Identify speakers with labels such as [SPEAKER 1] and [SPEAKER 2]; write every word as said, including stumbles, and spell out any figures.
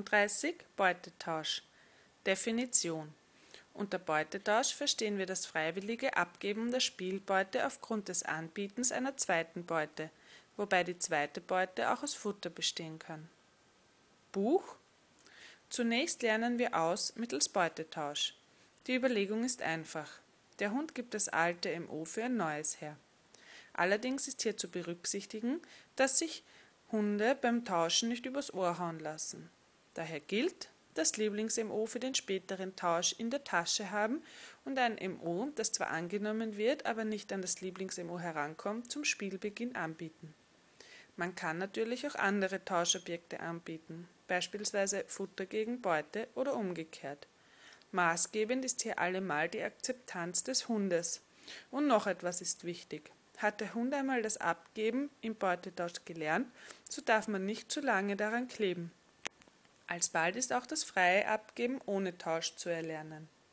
[SPEAKER 1] einunddreißig Beutetausch. Definition: Unter Beutetausch verstehen wir das freiwillige Abgeben der Spielbeute aufgrund des Anbietens einer zweiten Beute, wobei die zweite Beute auch aus Futter bestehen kann. Buch: Zunächst lernen wir aus mittels Beutetausch. Die Überlegung ist einfach. Der Hund gibt das alte M O für ein neues her. Allerdings ist hier zu berücksichtigen, dass sich Hunde beim Tauschen nicht übers Ohr hauen lassen. Daher gilt, das Lieblings-M O für den späteren Tausch in der Tasche haben und ein M O, das zwar angenommen wird, aber nicht an das Lieblings-M O herankommt, zum Spielbeginn anbieten. Man kann natürlich auch andere Tauschobjekte anbieten, beispielsweise Futter gegen Beute oder umgekehrt. Maßgebend ist hier allemal die Akzeptanz des Hundes. Und noch etwas ist wichtig. Hat der Hund einmal das Abgeben im Beutetausch gelernt, so darf man nicht zu lange daran kleben. Alsbald ist auch das freie Abgeben ohne Tausch zu erlernen.